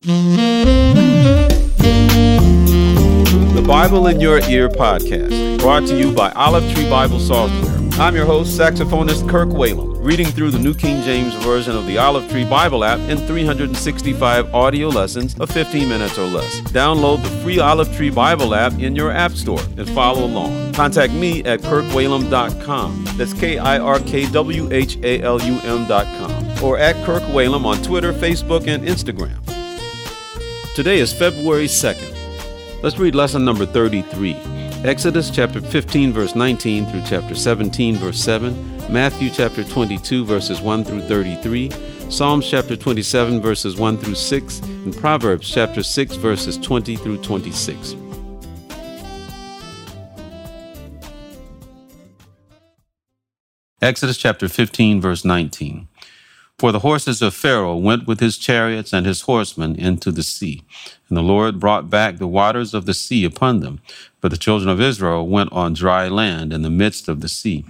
The Bible in Your Ear podcast, brought to you by Olive Tree Bible Software. I'm your host, saxophonist Kirk Whalum, reading through the New King James Version of the Olive Tree Bible app in 365 audio lessons of 15 minutes or less. Download the free Olive Tree Bible app in your app store and follow along. Contact me at kirkwhalum.com. That's KIRKWHALUM.com. Or at Kirk Whalum on Twitter, Facebook, and Instagram. Today is February 2nd. Let's read lesson number 33. Exodus chapter 15, verse 19 through chapter 17, verse 7, Matthew chapter 22, verses 1 through 33, Psalms chapter 27, verses 1 through 6, and Proverbs chapter 6, verses 20 through 26. Exodus chapter 15, verse 19. For the horses of Pharaoh went with his chariots and his horsemen into the sea, and the Lord brought back the waters of the sea upon them. But the children of Israel went on dry land in the midst of the sea.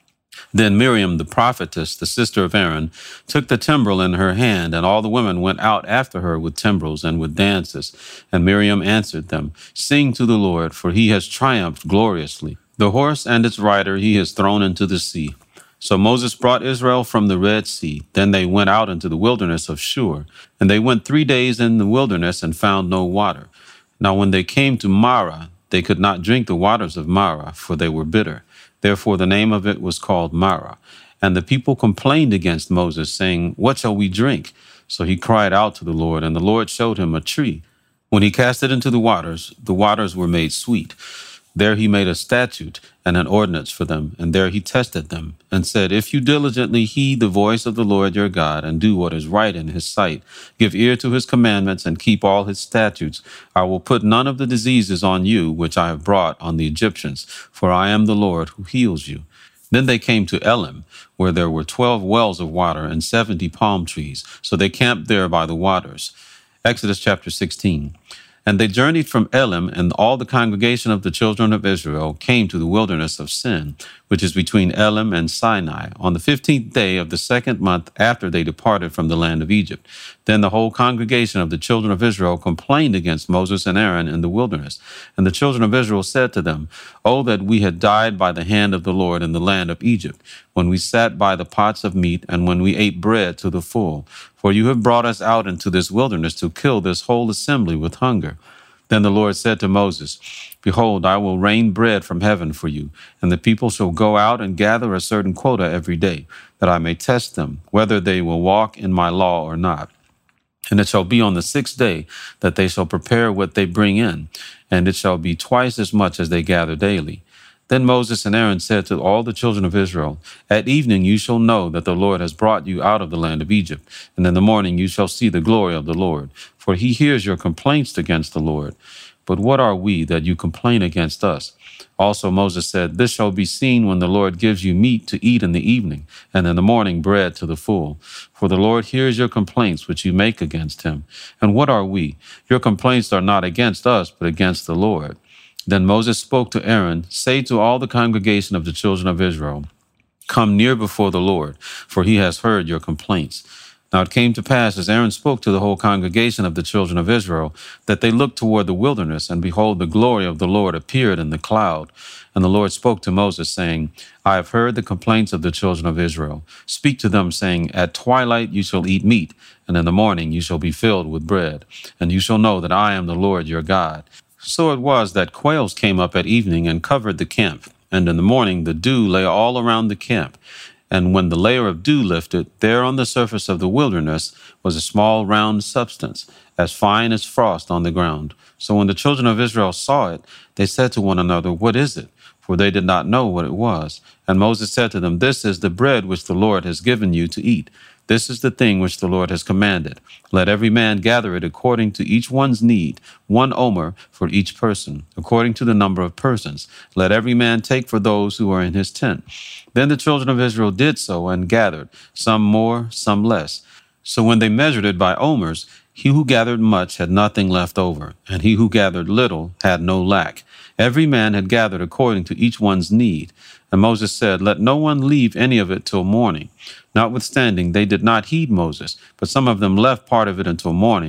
Then Miriam the prophetess, the sister of Aaron, took the timbrel in her hand, and all the women went out after her with timbrels and with dances. And Miriam answered them, Sing to the Lord, for he has triumphed gloriously. The horse and its rider he has thrown into the sea. So Moses brought Israel from the Red Sea. Then they went out into the wilderness of Shur. And they went 3 days in the wilderness and found no water. Now when they came to Marah, they could not drink the waters of Marah, for they were bitter. Therefore the name of it was called Marah. And the people complained against Moses, saying, What shall we drink? So he cried out to the Lord, and the Lord showed him a tree. When he cast it into the waters were made sweet. There he made a statute and an ordinance for them, and there he tested them, and said, If you diligently heed the voice of the Lord your God, and do what is right in his sight, give ear to his commandments, and keep all his statutes, I will put none of the diseases on you which I have brought on the Egyptians, for I am the Lord who heals you. Then they came to Elim, where there were 12 wells of water and 70 palm trees, so they camped there by the waters. Exodus chapter 16. And they journeyed from Elim, and all the congregation of the children of Israel came to the wilderness of Sin, which is between Elim and Sinai, on the 15th day of the 2nd month after they departed from the land of Egypt. Then the whole congregation of the children of Israel complained against Moses and Aaron in the wilderness. And the children of Israel said to them, Oh, that we had died by the hand of the Lord in the land of Egypt, when we sat by the pots of meat, and when we ate bread to the full. For you have brought us out into this wilderness to kill this whole assembly with hunger. Then the Lord said to Moses, Behold, I will rain bread from heaven for you, and the people shall go out and gather a certain quota every day, that I may test them, whether they will walk in my law or not. And it shall be on the 6th day that they shall prepare what they bring in, and it shall be twice as much as they gather daily. Then Moses and Aaron said to all the children of Israel, At evening you shall know that the Lord has brought you out of the land of Egypt, and in the morning you shall see the glory of the Lord. For he hears your complaints against the Lord. But what are we that you complain against us? Also Moses said, This shall be seen when the Lord gives you meat to eat in the evening, and in the morning bread to the full. For the Lord hears your complaints which you make against him. And what are we? Your complaints are not against us, but against the Lord. Then Moses spoke to Aaron, Say to all the congregation of the children of Israel, Come near before the Lord, for he has heard your complaints. Now it came to pass, as Aaron spoke to the whole congregation of the children of Israel, that they looked toward the wilderness, and behold, the glory of the Lord appeared in the cloud. And the Lord spoke to Moses, saying, I have heard the complaints of the children of Israel. Speak to them, saying, At twilight you shall eat meat, and in the morning you shall be filled with bread. And you shall know that I am the Lord your God. So it was that quails came up at evening and covered the camp, and in the morning the dew lay all around the camp. And when the layer of dew lifted, there on the surface of the wilderness was a small round substance, as fine as frost on the ground. So when the children of Israel saw it, they said to one another, What is it? For they did not know what it was. And Moses said to them, This is the bread which the Lord has given you to eat. This is the thing which the Lord has commanded. Let every man gather it according to each one's need, 1 omer for each person, according to the number of persons. Let every man take for those who are in his tent. Then the children of Israel did so and gathered, some more, some less. So when they measured it by omers, he who gathered much had nothing left over, and he who gathered little had no lack. Every man had gathered according to each one's need. And Moses said, Let no one leave any of it till morning. Notwithstanding, they did not heed Moses, but some of them left part of it until morning.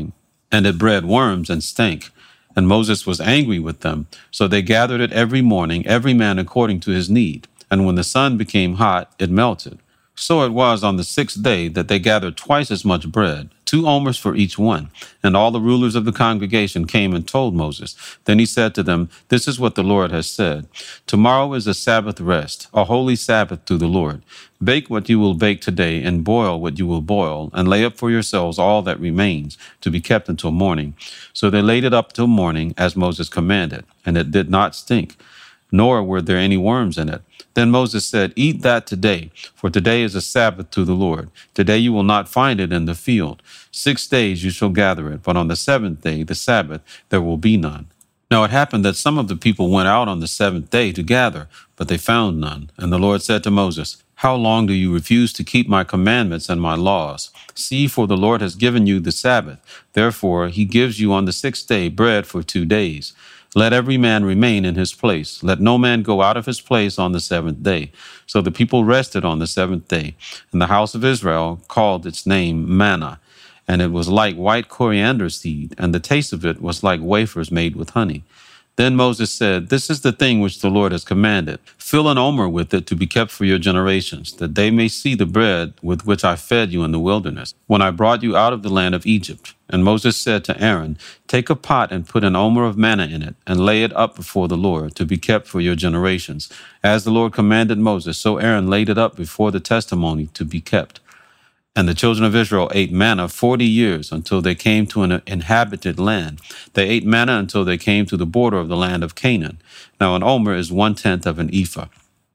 and it bred worms and stank. And Moses was angry with them. So they gathered it every morning, every man according to his need. And when the sun became hot, it melted. So it was on the sixth day that they gathered twice as much bread, 2 omers for each one. And all the rulers of the congregation came and told Moses. Then he said to them, "This is what the Lord has said. Tomorrow is a Sabbath rest, a holy Sabbath to the Lord. Bake what you will bake today, and boil what you will boil, and lay up for yourselves all that remains, to be kept until morning." So they laid it up till morning, as Moses commanded, and it did not stink, nor were there any worms in it. Then Moses said, "Eat that today, for today is a Sabbath to the Lord. Today you will not find it in the field. 6 days you shall gather it, but on the seventh day, the Sabbath, there will be none." Now it happened that some of the people went out on the seventh day to gather, but they found none. And the Lord said to Moses, "How long do you refuse to keep my commandments and my laws? See, for the Lord has given you the Sabbath. Therefore he gives you on the sixth day bread for 2 days. Let every man remain in his place. Let no man go out of his place on the seventh day." So the people rested on the seventh day, and the house of Israel called its name manna. And it was like white coriander seed, and the taste of it was like wafers made with honey. Then Moses said, "This is the thing which the Lord has commanded. Fill an omer with it to be kept for your generations, that they may see the bread with which I fed you in the wilderness, when I brought you out of the land of Egypt." And Moses said to Aaron, "Take a pot and put an omer of manna in it, and lay it up before the Lord, to be kept for your generations. As the Lord commanded Moses, so Aaron laid it up before the testimony to be kept." And the children of Israel ate manna 40 years until they came to an inhabited land. They ate manna until they came to the border of the land of Canaan. Now an omer is 1/10 of an ephah.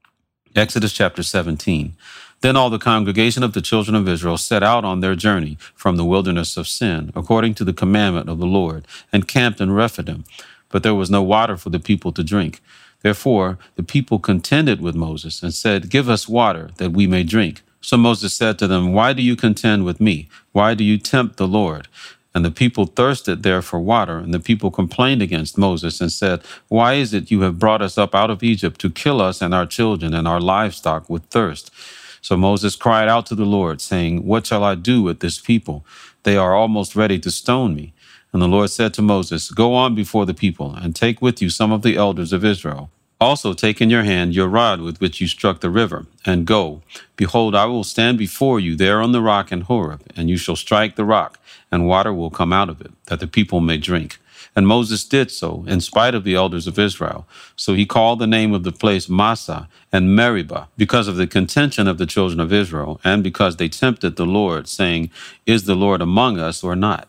Exodus chapter 17. Then all the congregation of the children of Israel set out on their journey from the wilderness of Sin, according to the commandment of the Lord, and camped in Rephidim. But there was no water for the people to drink. Therefore the people contended with Moses and said, "Give us water that we may drink." So Moses said to them, "Why do you contend with me? Why do you tempt the Lord?" And the people thirsted there for water, and the people complained against Moses and said, "Why is it you have brought us up out of Egypt to kill us and our children and our livestock with thirst?" So Moses cried out to the Lord, saying, "What shall I do with this people? They are almost ready to stone me." And the Lord said to Moses, "Go on before the people, and take with you some of the elders of Israel. Also take in your hand your rod with which you struck the river, and go. Behold, I will stand before you there on the rock in Horeb, and you shall strike the rock, and water will come out of it, that the people may drink." And Moses did so, in spite of the elders of Israel. So he called the name of the place Massah and Meribah, because of the contention of the children of Israel, and because they tempted the Lord, saying, "Is the Lord among us or not?"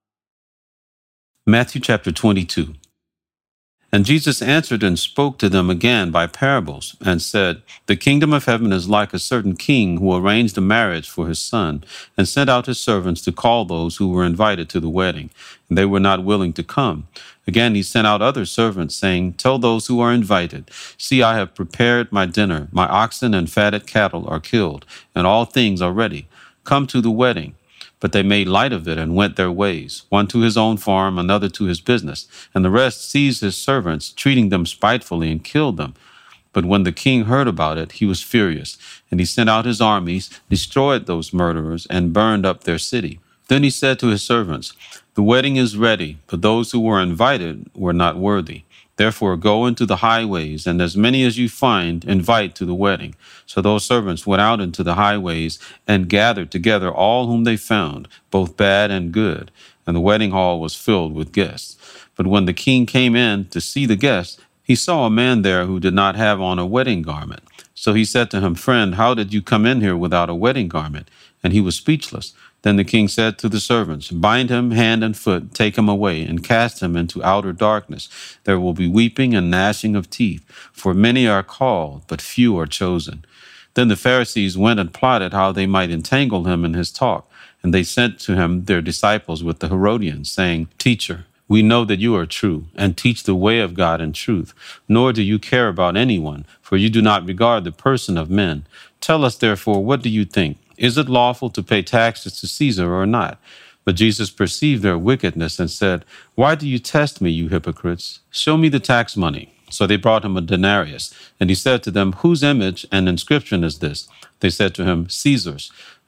Matthew chapter 22. And Jesus answered and spoke to them again by parables, and said, "The kingdom of heaven is like a certain king who arranged a marriage for his son, and sent out his servants to call those who were invited to the wedding, and they were not willing to come. Again he sent out other servants, saying, 'Tell those who are invited, see, I have prepared my dinner. My oxen and fatted cattle are killed, and all things are ready. Come to the wedding.' But they made light of it and went their ways, one to his own farm, another to his business. And the rest seized his servants, treating them spitefully, and killed them. But when the king heard about it, he was furious, and he sent out his armies, destroyed those murderers, and burned up their city. Then he said to his servants, 'The wedding is ready, but those who were invited were not worthy. Therefore go into the highways, and as many as you find, invite to the wedding.' So those servants went out into the highways and gathered together all whom they found, both bad and good. And the wedding hall was filled with guests. But when the king came in to see the guests, he saw a man there who did not have on a wedding garment. So he said to him, 'Friend, how did you come in here without a wedding garment?' And he was speechless. Then the king said to the servants, 'Bind him hand and foot, take him away, and cast him into outer darkness. There will be weeping and gnashing of teeth, for many are called, but few are chosen.' Then the Pharisees went and plotted how they might entangle him in his talk. And they sent to him their disciples with the Herodians, saying, 'Teacher, we know that you are true, and teach the way of God in truth, nor do you care about anyone, for you do not regard the person of men. Tell us, therefore, what do you think? Is it lawful to pay taxes to Caesar or not?' But Jesus perceived their wickedness and said, 'Why do you test me, you hypocrites? Show me the tax money.' So they brought him a denarius, and he said to them, 'Whose image and inscription is this?' They said to him, 'Caesar's.'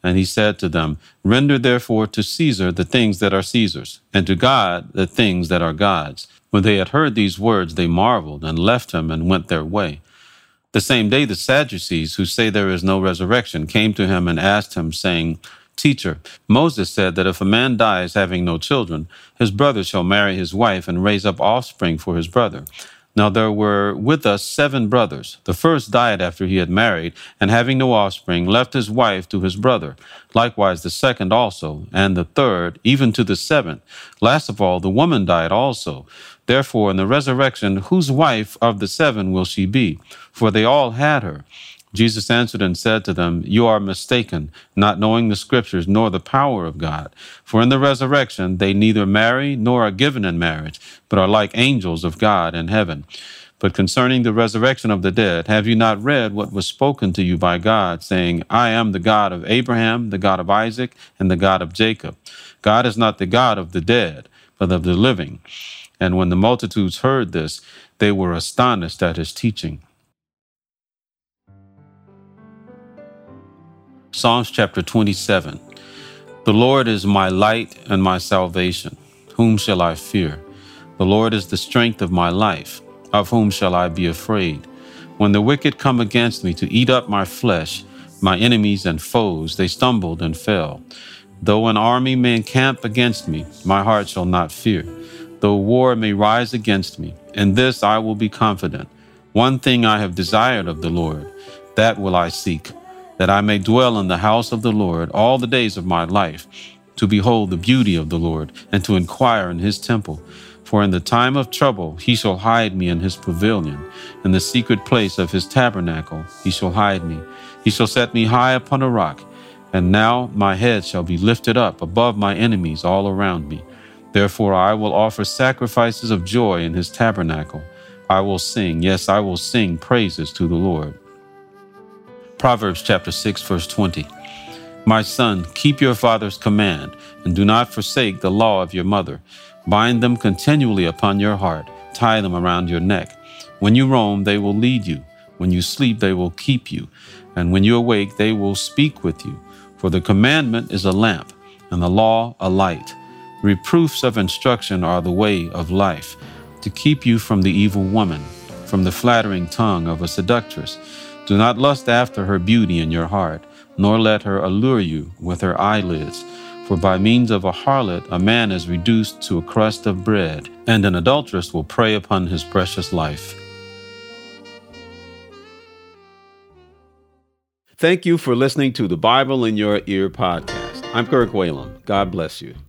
And he said to them, Render therefore to Caesar the things that are Caesar's, and to God the things that are God's. When they had heard these words, they marveled and left him and went their way. The same day the Sadducees, who say there is no resurrection, came to him and asked him, saying, Teacher, Moses said that if a man dies having no children, his brother shall marry his wife and raise up offspring for his brother. Now there were with us 7 brothers. The first died after he had married, and having no offspring, left his wife to his brother. Likewise the second also, and the third, even to the 7th. Last of all, the woman died also. Therefore, in the resurrection, whose wife of the 7 will she be? For they all had her. Jesus answered and said to them, You are mistaken, not knowing the Scriptures nor the power of God. For in the resurrection they neither marry nor are given in marriage, but are like angels of God in heaven. But concerning the resurrection of the dead, have you not read what was spoken to you by God, saying, I am the God of Abraham, the God of Isaac, and the God of Jacob? God is not the God of the dead, but of the living. And when the multitudes heard this, they were astonished at his teaching. Psalms chapter 27. The Lord is my light and my salvation. Whom shall I fear? The Lord is the strength of my life. Of whom shall I be afraid? When the wicked come against me to eat up my flesh, my enemies and foes, they stumbled and fell. Though an army may encamp against me, my heart shall not fear. Though war may rise against me, in this I will be confident. One thing I have desired of the Lord, that will I seek, that I may dwell in the house of the Lord all the days of my life, to behold the beauty of the Lord, and to inquire in his temple. For in the time of trouble he shall hide me in his pavilion. In the secret place of his tabernacle he shall hide me. He shall set me high upon a rock. And now my head shall be lifted up above my enemies all around me. Therefore I will offer sacrifices of joy in his tabernacle. I will sing, yes, I will sing praises to the Lord. Proverbs chapter 6, verse 20. My son, keep your father's command, and do not forsake the law of your mother. Bind them continually upon your heart, tie them around your neck. When you roam, they will lead you. When you sleep, they will keep you. And when you awake, they will speak with you. For the commandment is a lamp, and the law a light. Reproofs of instruction are the way of life, to keep you from the evil woman, from the flattering tongue of a seductress. Do not lust after her beauty in your heart, nor let her allure you with her eyelids. For by means of a harlot a man is reduced to a crust of bread, and an adulteress will prey upon his precious life. Thank you for listening to the Bible in Your Ear podcast. I'm Kirk Whalum. God bless you.